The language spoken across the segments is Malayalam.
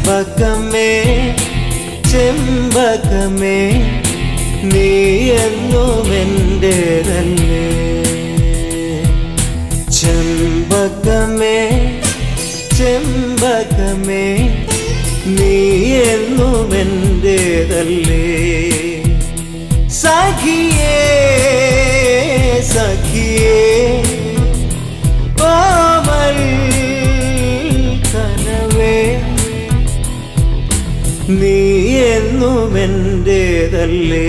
ചെമ്പകമേ ചെമ്പകമേ നീ എന്നും എന്റേതല്ലേ. ചെമ്പകമേ ചെമ്പകമേ നീ എന്നും എന്റേതല്ലേ. സഖിയേ സഖിയേ കോമൽ കനവേ നീ എന്നും എന്റേതല്ലേ.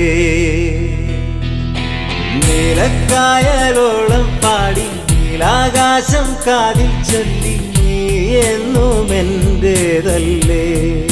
നീലക്കായലോളം പാടി നീലാകാശം കാതിൽ ചൊല്ലി നീ എന്നും എന്റേതല്ലേ.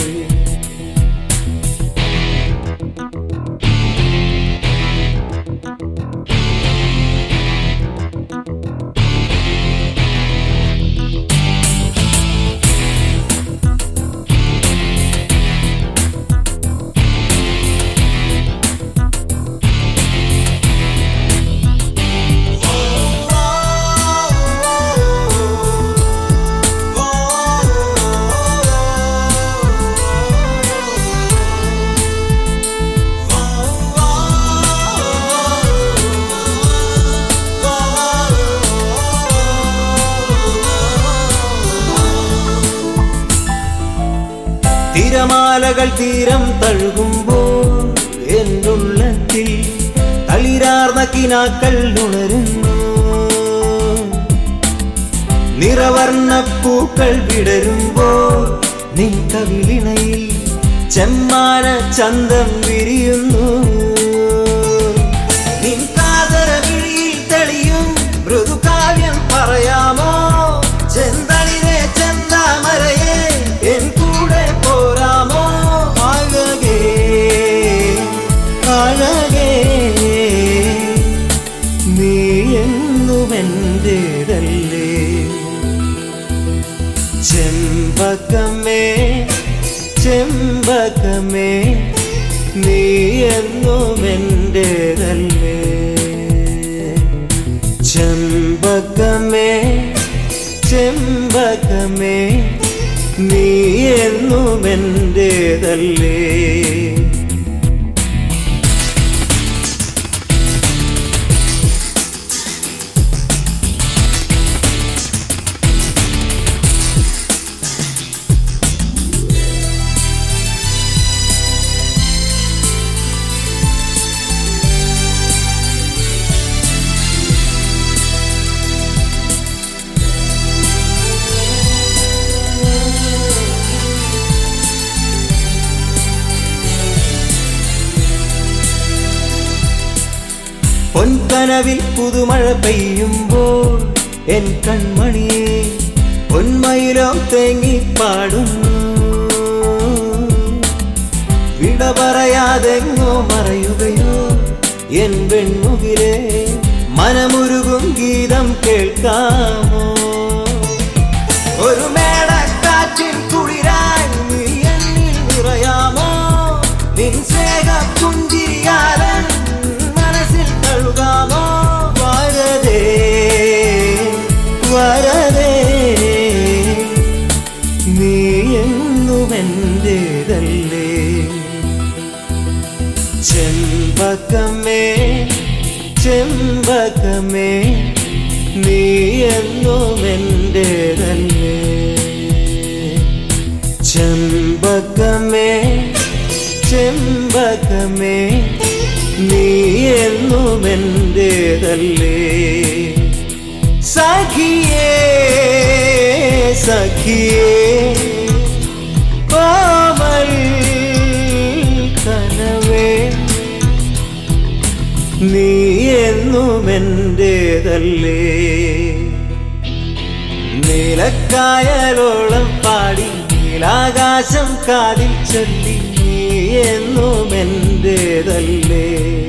തിരമാലകൾ തീരം തഴുകുമ്പോൾ എന്നുള്ളത്തിൽ തളിരാർന്ന കിനാക്കൾ ഉണരുന്നു. നിറവർണ്ണ പൂക്കൾ വിടരുമ്പോൾ നിൻ കവിളിണയിൽ ചെമ്മാന ചന്തം വിരിയുന്നു. നിൻ കാതരമിഴിയിൽ തെളിയും മൃദുകാവ്യം പറയാമോ. ചെന്തളിരെ ചെന്താമരയെ എൻ കൂടെ പോരാമോ. അഴകേ അഴകേ നീ എന്നും എന്റേതല്ലേ. ചെമ്പകമേ ചെമ്പകമേ നീ എന്നും എന്റേതല്ലേ. ചെമ്പകമേ ചെമ്പകമേ നീ എന്നും എന്റേതല്ലേ. പൊൻകനവിൽ പുതുമഴ പെയ്യുമ്പോൾ എൻ കൺമണിയെ പൊന്മയിലോ തേങ്ങിപ്പാടുന്നു. വിട പറയാതെങ്ങോ മറയുകയോ എൻ വെൺമുകിലേ. മനമുരുകും ഗീതം കേൾക്കാമോ. ഒരു മേടക്കാറ്റിൻ കുളിരായി നീ എന്നിൽ നിറയാമോ. നിൻ സ്നേഹ പുഞ്ചിരിയാലൻ മനസ്സിൽ തഴുകാമോ. വരദേ വരദേ നീ എന്നും എന്റേതല്ലേ. ചെമ്പകമേ ചെമ്പകമേ നീ എന്നും എന്റേതല്ലേ. ചെമ്പകമേ ചെമ്പകമേ നീ എന്നും എന്റേതല്ലേ. സഖിയേ സഖിയേ കോമൽ കനവേ നീ എന്നും എന്റേതല്ലേ. നീലക്കായലോളം പാടി നീലാകാശം കാതിൽ ചൊല്ലി നീ എന്നും എന്റേതല്ലേ.